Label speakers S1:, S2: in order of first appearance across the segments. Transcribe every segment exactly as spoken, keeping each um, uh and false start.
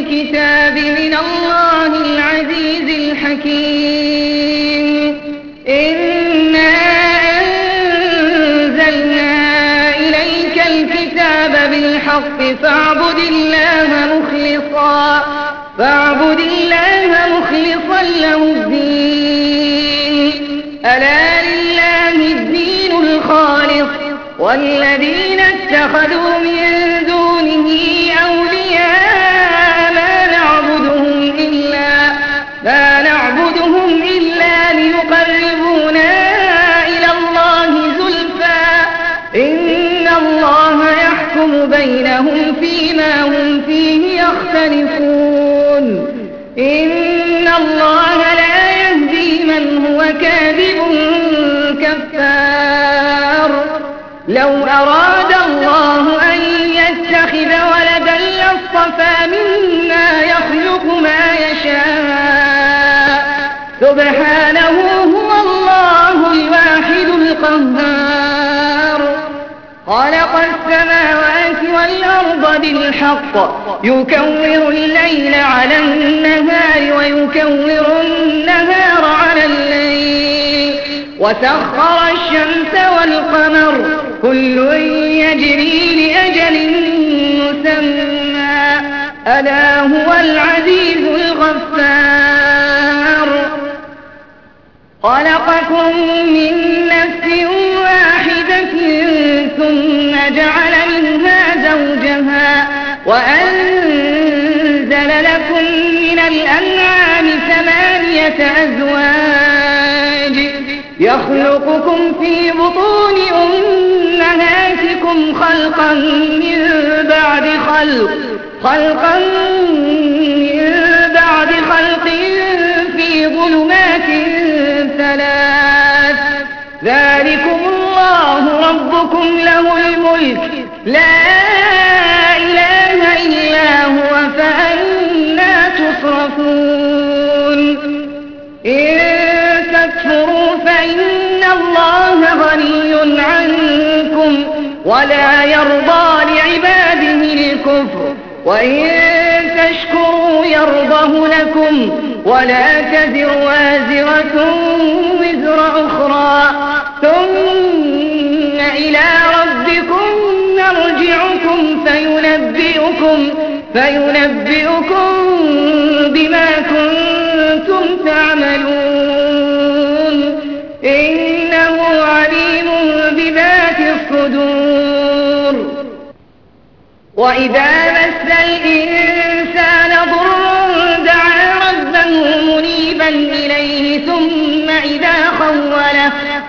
S1: الكتاب من الله العزيز الحكيم إنا أنزلنا إليك الكتاب بالحق فاعبد الله مخلصا فاعبد الله مخلصا له الدين ألا لله الدين الخالص والذين اتخذوا من دونه أولياء ما نعبدهم إلا ما نعبدهم إلا ليقربونا إلى الله زلفى إن الله يحكم بينهم فيما هم فيه يختلفون إن الله لا يهدي من هو كاذب كفار لو أراد الله أن يتخذ ولدا لاصطفى مما يخلق ما يشاء سبحانه هو الله الواحد القهار خلق السماوات والأرض بالحق يكور الليل على النهار ويكور النهار على الليل وسخر الشمس والقمر كل يجري لأجل مسمى ألا هو العزيز الغفار خلقكم من نفس واحدة ثم جعل منها زوجها وأنزل لكم من الأنعام ثمانية أزواج يخلقكم في بطون أمهاتكم خلقا من بعد خلق خلقا من بعد خلق في ظلمات ثلاث ذلكم الله ربكم له الملك لا إله إلا هو فأنى تصرفون إن تكفروا فإن الله غني عنكم ولا يرضى لعباده الكفر وإن تشكروا يرضه لكم ولا تزر وازرة وزر أخرى ثم إلى ربكم نرجعكم فينبئكم فينبئكم بما كنتم تعملون إنه عليم بذات الصدور وإذا مس الإنسان ضر دعا ربه منيبا إليه ثم إذا خوله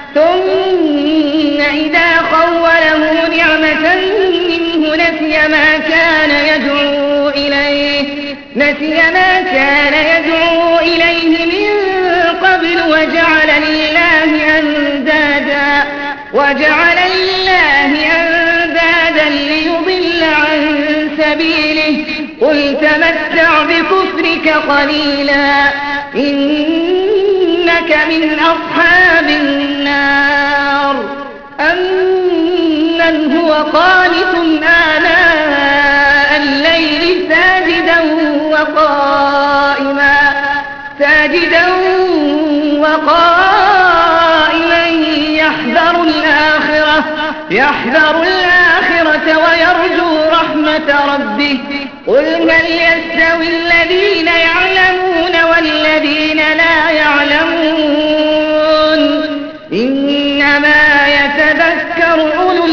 S1: ثم إذا خوله نعمة منه نسي ما كان يدعو إليه نسي ما كان يدعو إليه من قبل وجعل لله أندادا وجعل لله أندادا ليضل عن سبيله قل تمتع بكفرك قليلا إنك من أصحاب النار أمن هو قانت آناء الليل ساجدا وقائما ساجدا وقائما يحذر الآخرة يحذر الآخرة ويرجو رحمة ربه قل هل يستوي الذين يعلمون والذين لا يعلمون إنما يتذكر أولو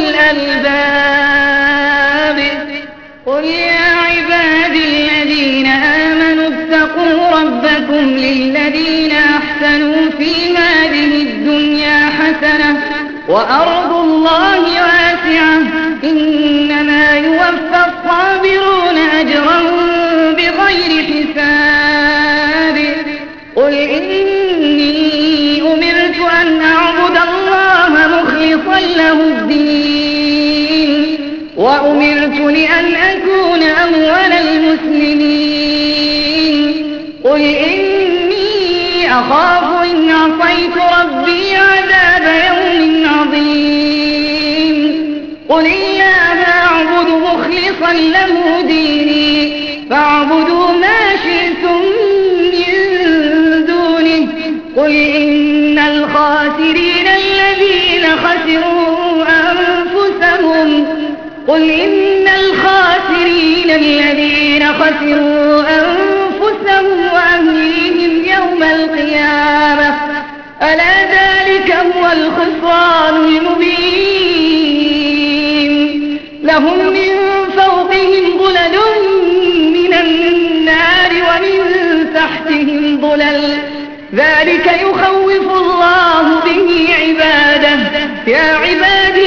S1: الألباب قل يا عبادي الذين آمنوا اتقوا ربكم للذين أحسنوا في هذه الدنيا حسنة وأرض الله واسعة إنما يوفى الصابرون أجرهم بغير حساب قل إني أمرت أن أعبد الله مخلصا له الدين وأمرت لأن أكون أول المسلمين قل إني أخاف إن عصيت ربي عذاب يوم عظيم قل الله أعبد مخلصا له ديني فاعبدوه قل إن الخاسرين الذين خسروا أنفسهم وأهليهم يوم القيامة ألا ذلك هو الخسران المبين لهم من فوقهم ظلل من النار ومن تحتهم ظلل ذلك يخوف الله به عباده يا عباد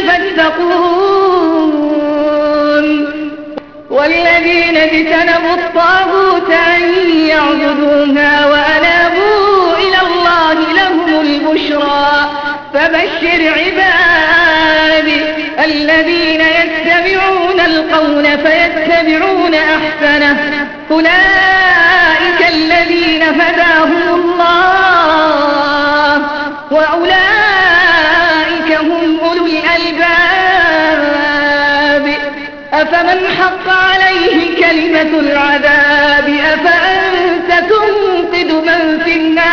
S1: فاتقون والذين اجتنبوا الطاغوت أن يعبدوها وأنابوا إلى الله لهم البشرى فبشر عبادي الذين يتبعون القول فيتبعون أحسنه أولئك الذين هداهم الله وأولئك هم أولو الألباب أفمن حق عليه كلمة العذاب أفأنت تنقذ من في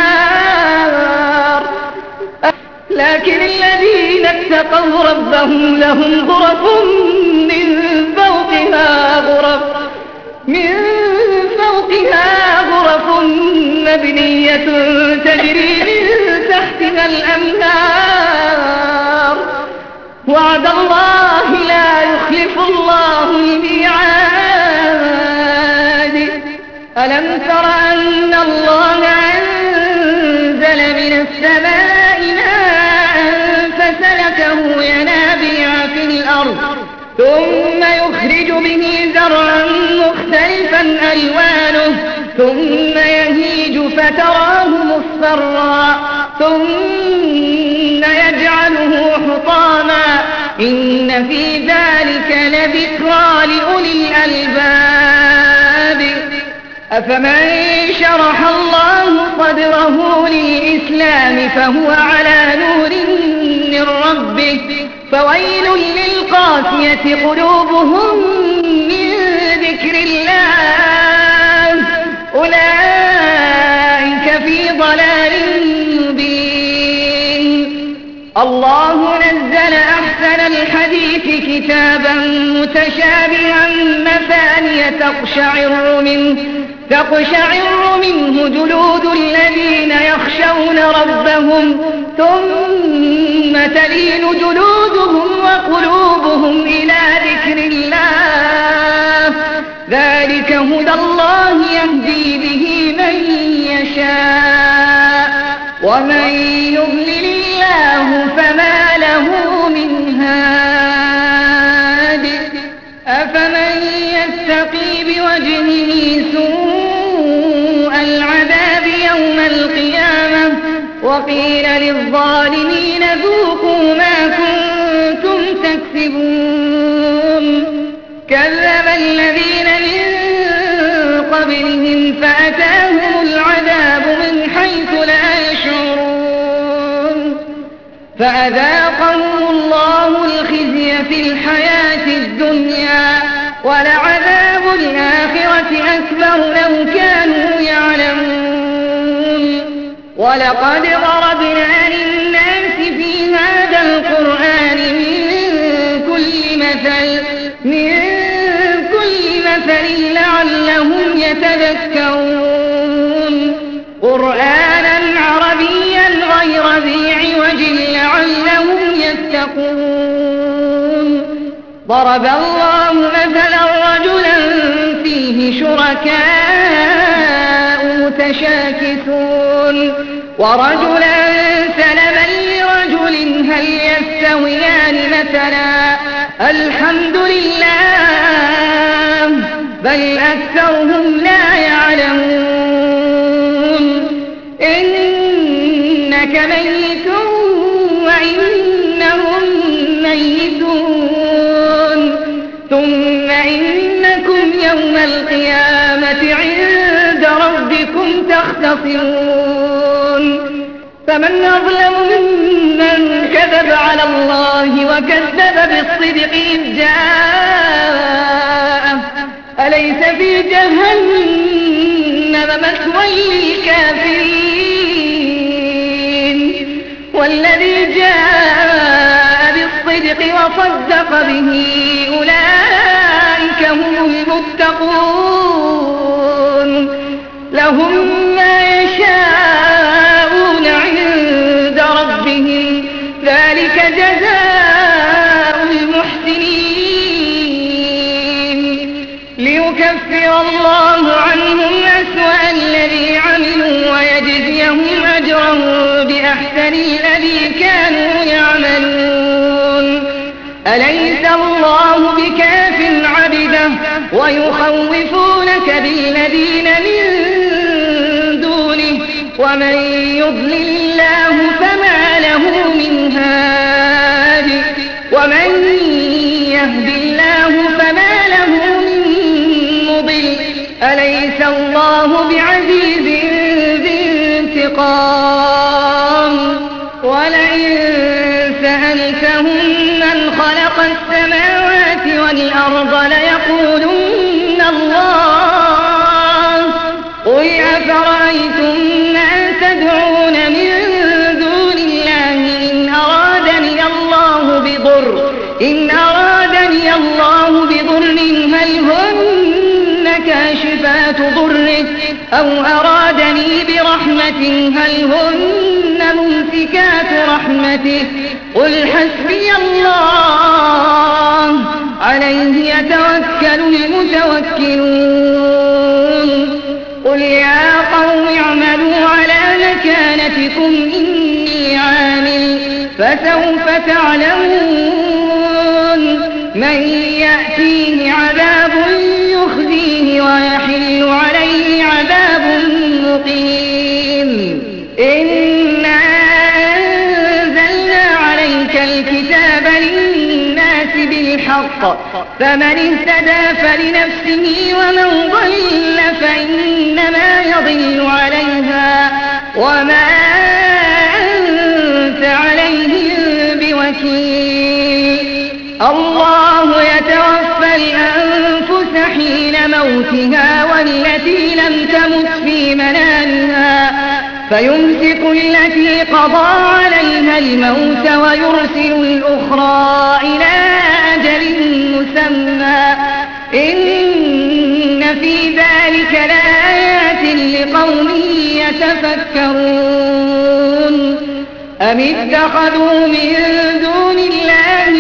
S1: النار لكن الذين اتقوا ربهم لهم غرف من فوقها غرف من فوقها غرف مبنية تجري من تحتها الأنهار وعد الله لا يخلف الله الميعاد ألم تر أن الله أنزل من السماء ماء فسلكه ينابيع في الأرض ثم يخرج به زرعا مختلفا ألوانه ثم يهيج فتراه مصفرا ثم يجعله حطاما إن في ذلك لذكرى لأولي الألباب أفمن شرح الله صدره للإسلام فهو على نور من ربه فويل للقاسية قلوبهم من ذكر الله أولئك في ضلال مبين الله نزل أحسن الحديث كتابا متشابها مثانية تقشعر منه تقشعر منه جلود الذين يخشون ربهم ثم تلين جلودهم وقلوبهم إلى ذكر الله ذلك هدى الله يهدي به من يشاء ومن يضلل الله فما له من هاد أفمن يتقي بوجهه سوء العذاب يوم القيامة وقيل للظالمين ذوقوا ما كنتم تكسبون كذب الذين من قبلهم فأتاهم العذاب من حيث لا يشعرون فأذاقهم الله الخزي في الحياة الدنيا ولعذاب الآخرة أكبر لو كانوا يعلمون ولقد ضربنا للناس في هذا القرآن من كل مثل من كل مثل لعلهم يتذكرون قرآنا عربيا غير ذي عوج لعلهم يتقون ضرب الله مثلا رجلا فيه شركاء متشاكسون ورجلا سلما لرجل هل يستويان مثلا الحمد لله بل أكثرهم لا يعلمون إنك ميت وإنهم ميتون ثم إنكم يوم القيامة عند ربكم تختصمون فمن أظلم ممن كذب على الله وكذب بالصدق إذ جاءه أليس في جهنم مثوى للكافرين والذي جاء بالصدق بالصدق وصدق به أولئك هم المتقون لهم ما يشاءون عند ربهم ذلك جزاء المحسنين ليكفر الله عنهم أسوأ الذي عملوا ويجزيهم أجرهم بأحسن الذي كانوا يعملون أليس الله بكاف عبده ويخوفونك بالذين من دونه ومن يضلل الله فما له من هاد ومن يهد الله فما له من مضل أليس الله بعزيز ذي انتقام ولئن سألتهم من خلق السماوات والأرض ليقولن الله قل أفرأيتم ما تدعون من دون الله إن أرادني الله بضر إن أرادني الله بضر هل هن كاشفات ضره أو أرادني برحمة هل هن ممسكات رحمته قل حسبي الله عليه يتوكل المتوكلون قل يا قوم اعملوا على مكانتكم إني عامل فسوف تعلمون من يأتيه عذاب يخزيه ويحل عليه عذاب مقيم إنا أنزلنا عليك الكتاب للناس بالحق فمن اهتدى فلنفسه ومن ضل فإنما يضل عليها وما أنت عليهم بوكيل الله يتوفى الأنفس حين موتها والتي لم تمت في منامها فيمسك التي قضى عليها الموت ويرسل الأخرى إلى أجل مسمى إن في ذلك لآيات لقوم يتفكرون أم اتخذوا من دون الله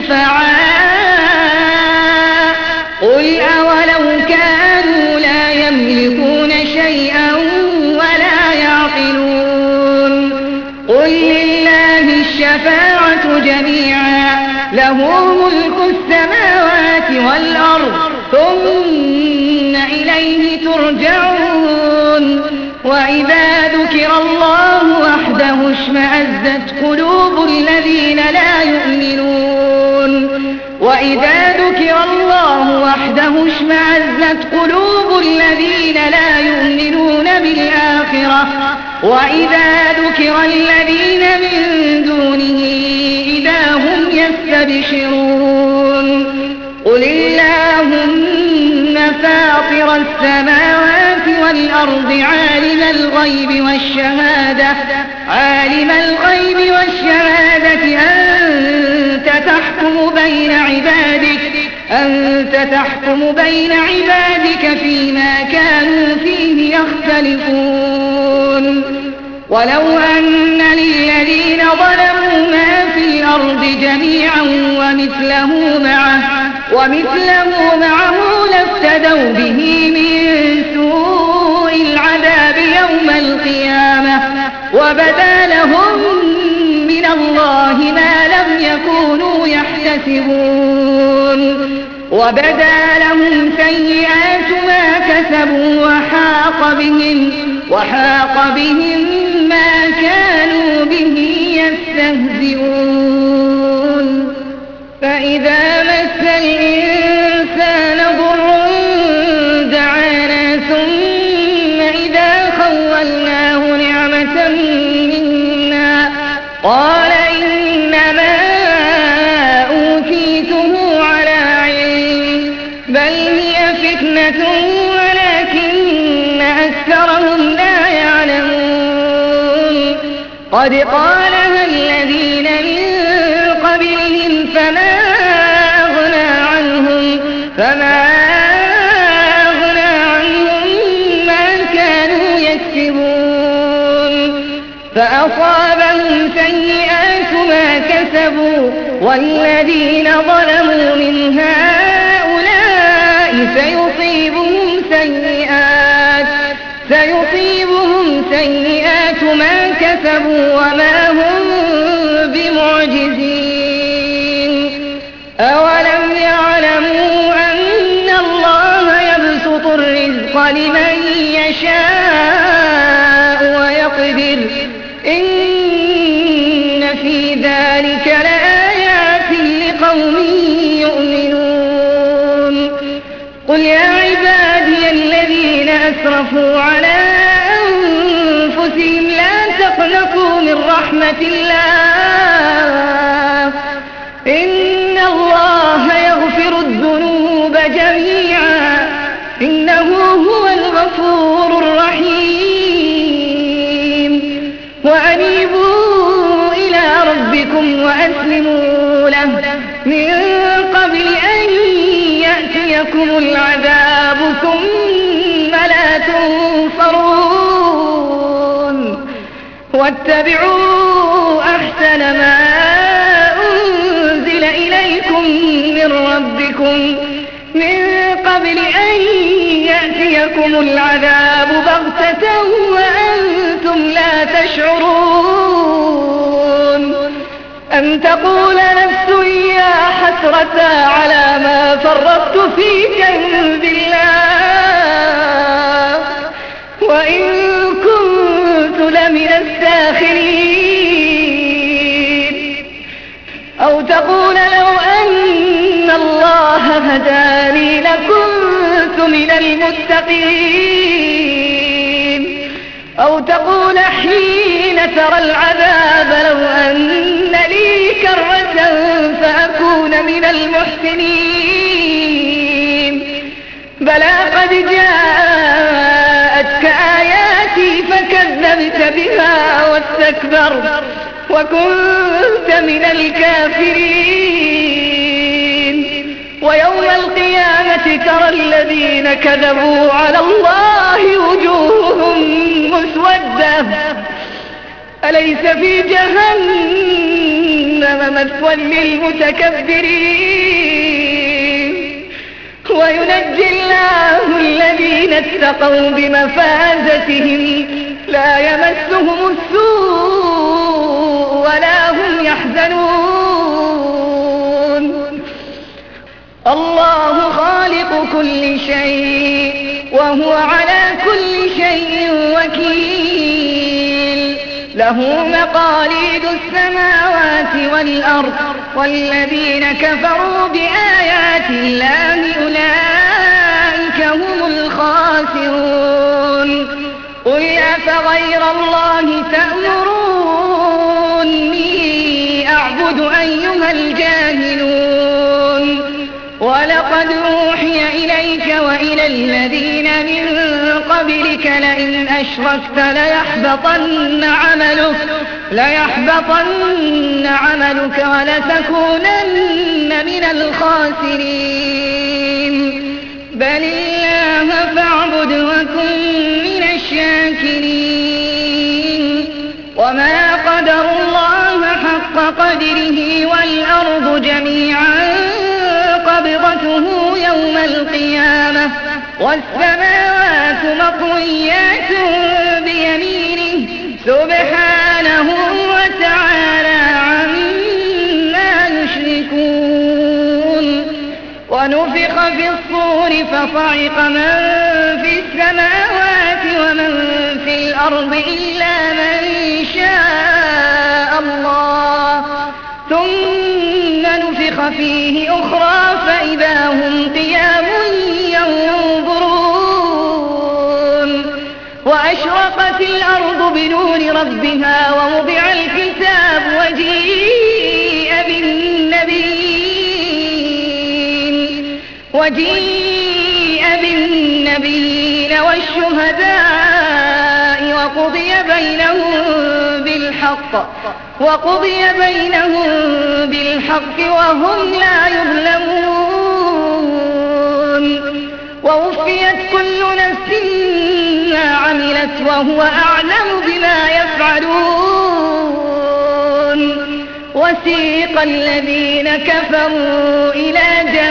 S1: شفعاء قل أولو كانوا لا يملكون شيئا ولا يعقلون قل لله الشفاعة جميعا له ملك السماوات والأرض ثم إليه ترجعون وإذا ذكر الله وحده اشمأزت قلوب الذين لا يؤمنون وإذا ذكر الله وحده اشمأزت قلوب الذين لا يؤمنون بالآخرة وإذا ذكر الذين من دونه إذا هم يستبشرون قل اللهم فاطر السماوات والأرض عالم الغيب والشهادة عالم الغيب والشهادة أنت تحكم بين عبادك أنت تحكم بين عبادك فيما كانوا فيه يختلفون ولو أن للذين ظلموا ما في الأرض جميعا ومثله معه ومثله معه لافتدوا به من سوء العذاب يوم القيامة وبدا لهم من الله ما لم يكونوا يحتسبون وبدا لهم سيئات ما كسبوا وحاق بهم وحاق بهم ما كانوا به يستهزئون فإذا مس الإنسان ضر دعانا ثم إذا خولناه نعمة منا قال إنما أوتيته على علم بل هي فتنة ولكن أكثرهم لا يعلمون قد قالها الذين من قبلهم فأصابهم سيئات ما كسبوا والذين ظلموا من هؤلاء سيصيبهم سيئات سيصيبهم سيئات ما كسبوا وما هم بمعجزين. أولم يعلموا أن الله يبسط الرزق لمن يشاء ويقدر إن في ذلك لآيات لقوم يؤمنون. قل يا عبادي الذين أسرفوا على أنفسهم لا تقنطوا من رحمة الله إن الله يغفر الذنوب جميعا إنه هو الغفور الرحيم. وأنيبوا إلى ربكم وأسلموا له من قبل أن يأتيكم العذاب ثم لا تنصرون. واتبعوا أحسن ما أنزل إليكم من ربكم من قبل أن يأتيكم العذاب بغتة وأنتم لا تشعرون. أن تقول نفس يا حسرة على ما فرطت في جنب الله وإن كنت لمن الساخرين. أو تقول لو أن الله هداني لكنت من المتقين. أو تقول حين ترى العذاب لو أن لي كرة فأكون من المحسنين. بلى قد جاءتك آياتي فكذبت بها واستكبرت وكنت من الكافرين. ويوم القيامة ترى الذين كذبوا على الله وجوههم مسودة أليس في جهنم مثوى للمتكبرين. وينجي الله الذين اتقوا بمفازتهم لا يمسهم السوء ولا هم يحزنون. الله خالق كل شيء وهو على كل شيء وكيل. له مقاليد السماوات والأرض والذين كفروا بآيات الله أولئك هم الخاسرون. قل أفغير الله تأمروني أعبد أيها الجاهلون. ولقد أوحي إليك وإلى الذين من قبلك لئن أشركت ليحبطن عملك ليحبطن عملك ولتكونن من الخاسرين. بل الله فاعبد وكن من الشاكرين. وما قدر الله حق قدره والأرض جميعا قبضته يوم القيامة والسماوات مطويات بيمينه سبحانه وتعالى عما يشركون. ونفخ في الصور فصعق من في السماوات ومن في الأرض إلا من شاء الله ثم نفخ فيه أخرى فإذا هم قيام ينظرون. وأشرقت الأرض بنور ربها ووضع الكتاب وجيء بالنبيين وجيء بالنبيين والشهداء وقضي بينهم بالحق وقضي بينهم بالحق وهم لا يظلمون. ووفيت كل نفس ما عملت وهو أعلم بما يفعلون. وسيق الذين كفروا إلى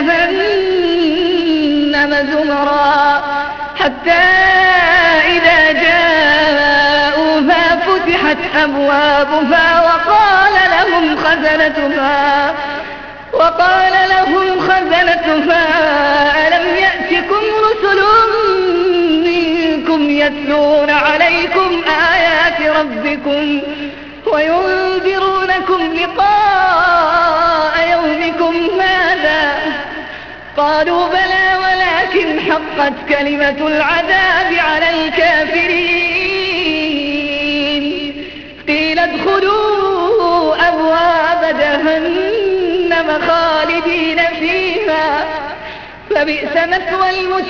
S1: جهنم زمرا حتى إذا جاءوها فتحت أبوابها وقال لهم خزنتها وقال لهم خزنتها ألم يأتكم رسل منكم يتلون عليكم آيات ربكم وينذرونكم لقاء يومكم هذا قالوا بلى ولكن حقت كلمة العذاب على الكافرين قيل ادخلوا أبواب جهنم خالدين فيها فبئس مثوى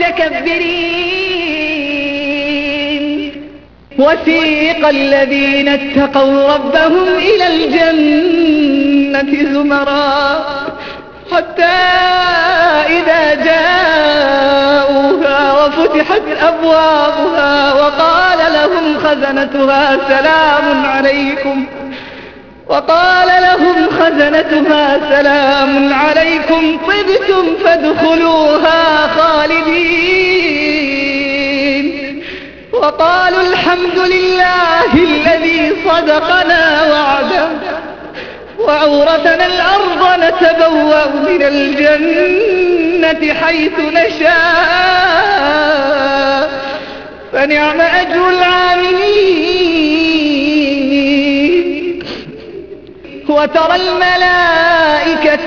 S1: المتكبرين وسيق الذين اتقوا ربهم إلى الجنة زمرا حتى إذا جاءوها وفتحت أبوابها وقال لهم خزنتها سلام عليكم وقال لهم خزنتها سلام عليكم طبتم فادخلوها خالدين وقالوا الحمد لله الذي صدقنا وعده وأورثنا الأرض نتبوأ من الجنة حيث نشاء فنعم أجر العاملين وترى الملائكة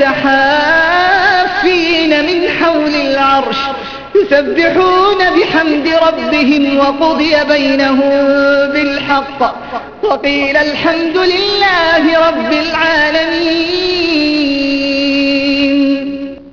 S1: حافين من حول العرش يسبحون بحمد ربهم وقضي بينهم بالحق وقيل الحمد لله رب العالمين